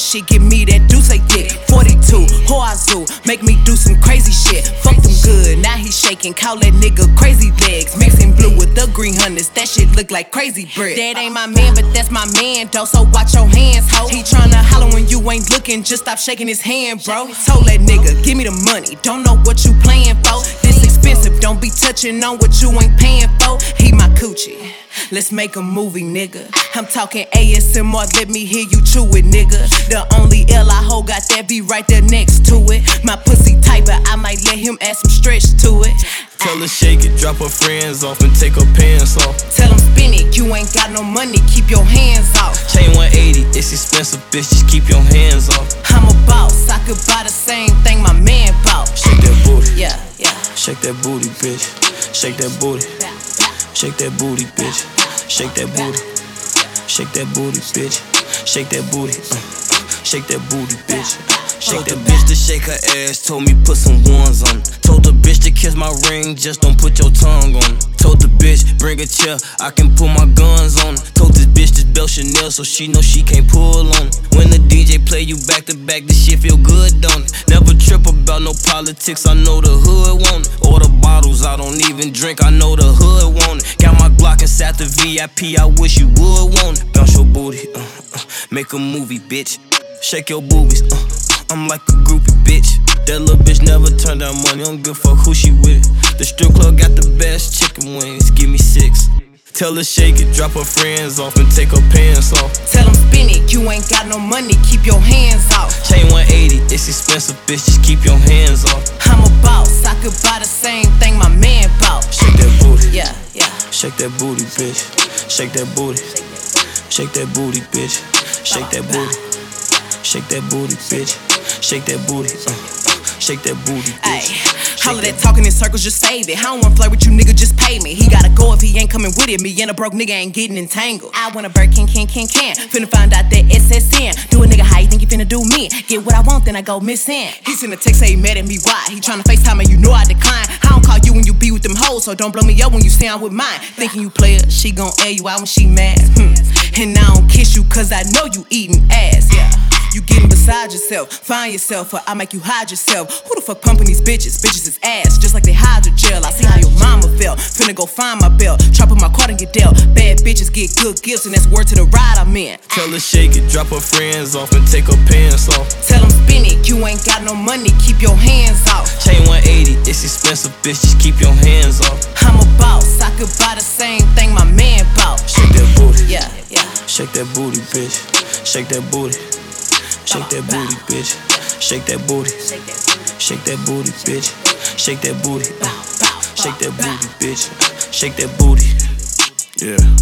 shit, give me that do say dick. 42, Hoazoo, make me do some crazy shit. Fuck them good, now he shaking, call that nigga crazy legs. Mixing blue with the green hunters, that shit look like crazy bread. That ain't my man, but that's my man, though, so watch your hands, ho. He tryna holler when you ain't looking, just stop shaking his hand, bro. Told that nigga, give me the money, don't know what you playing for. This expensive, don't be touching on what you ain't paying for. He my coochie, let's make a movie, nigga. I'm talking ASMR, let me hear you chew it, nigga. The only L I hold got that B right there next to it. My pussy tight, but I might let him add some stretch to it. Tell her shake it, drop her friends off and take her pants off. Tell him spin it, you ain't got no money, keep your hands off. Chain 180, it's expensive, bitch, just keep your hands off. I'm a boss, I could buy the same thing my man bought. Shake that booty, yeah. Shake that booty, bitch. Shake that booty. Shake that booty, bitch. Shake that booty. Shake that booty, bitch. Shake that booty. Shake that booty, bitch. Shake that bitch to shake her ass. Told me put some ones on. Told the bitch to kiss my ring, just don't put your tongue on. Told the bitch bring a chair, I can pull my guns on. Told this bitch this belt Chanel, so she know she can't pull on it. When the DJ play you back to back, this shit feel good, don't it? Never trip about no politics, I know the hood want it. Order bottles, I don't even drink, I know the hood want it. Got my Glock inside the VIP, I wish you would want it. Bounce your booty, make a movie, bitch. Shake your boobies, I'm like a groupie, bitch. That little bitch never turned down money, don't give a fuck who she with. The strip club got the best chicken wings, give me 6. Tell her shake it, drop her friends off and take her pants off. Tell him spin it, you ain't got no money, keep your hands off. Chain 180, it's expensive, bitch, just keep your hands off. I'm a boss, I could buy the same thing my man bought. Shake that booty, yeah. Shake that booty, bitch. Shake that booty. Shake that booty, bitch. Shake that booty. Shake that booty, bitch. Shake that booty. Shake that booty, bitch. All of that talking in circles, just save it. I don't wanna flirt with you, nigga, just pay me. He gotta go if he ain't coming with it. Me and a broke nigga ain't getting entangled. I want a Birkin, can. Finna find out that SSN. Do a nigga how you think you finna do me? Get what I want, then I go missing. He send a text, say he mad at me, why? He tryna FaceTime and you know I decline. I don't call you when you be with them hoes, so don't blow me up when you stand with mine. Thinking you play her, she gon' air you out when she mad. And I don't kiss you cause I know you eating ass, yeah. You getting beside yourself, find yourself, or I make you hide yourself. Who the fuck pumping these bitches? Bitches is ass, just like they hydrogel. I see how your mama felt, finna go find my belt. Chop up my card and get dealt. Bad bitches get good gifts, and that's word to the ride I'm in. Tell her shake it, drop her friends off and take her pants off. Tell them spin it, you ain't got no money, keep your hands off. Chain 180, it's expensive, bitch, just keep your hands off. I'm a boss, I could buy the same thing my man bought. Shake that booty, yeah. Shake that booty, bitch. Shake that booty. Shake that booty, bitch. Shake that booty. Shake that booty, bitch. Shake that booty. Shake that booty, bitch. Shake that booty. Yeah.